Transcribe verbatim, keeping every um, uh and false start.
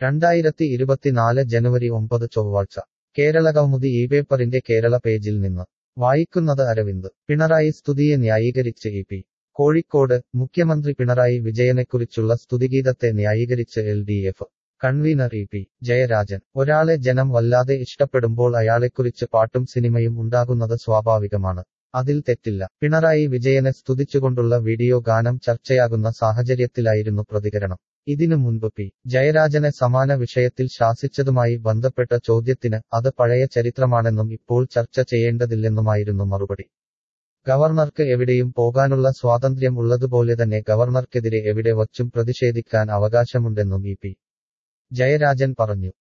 രണ്ടായിരത്തി ഇരുപത്തിനാല് ജനുവരി ഒമ്പത് ചൊവ്വാഴ്ച കേരളകൗമുദി ഈ പേപ്പറിന്റെ കേരള പേജിൽ നിന്ന് വായിക്കുന്നത് അരവിന്ദ് പിണറായി സ്തുതിയെ ന്യായീകരിച്ച് ഇ പി കോഴിക്കോട് മുഖ്യമന്ത്രി പിണറായി വിജയനെക്കുറിച്ചുള്ള സ്തുതിഗീതത്തെ ന്യായീകരിച്ച് L D F convener E P Jayarajan ഒരാളെ ജനം വല്ലാതെ ഇഷ്ടപ്പെടുമ്പോൾ അയാളെക്കുറിച്ച് പാട്ടും സിനിമയും ഉണ്ടാകുന്നത് സ്വാഭാവികമാണ്. അതിൽ തെറ്റില്ല. പിണറായി വിജയനെ സ്തുതിച്ചുകൊണ്ടുള്ള വീഡിയോ ഗാനം ചർച്ചയാകുന്ന സാഹചര്യത്തിലായിരുന്നു പ്രതികരണം. ഇതിനു മുൻപ് പി ജയരാജനെ സമാന വിഷയത്തിൽ ശാസിച്ചതുമായി ബന്ധപ്പെട്ട ചോദ്യത്തിന് അത് പഴയ ചരിത്രമാണെന്നും ഇപ്പോൾ ചർച്ച ചെയ്യേണ്ടതില്ലെന്നുമായിരുന്നു മറുപടി. ഗവർണർക്ക് എവിടെയും പോകാനുള്ള സ്വാതന്ത്ര്യം ഉള്ളതുപോലെ തന്നെ ഗവർണർക്കെതിരെ എവിടെ വച്ചും പ്രതിഷേധിക്കാൻ അവകാശമുണ്ടെന്നും ഇ പി ജയരാജൻ പറഞ്ഞു.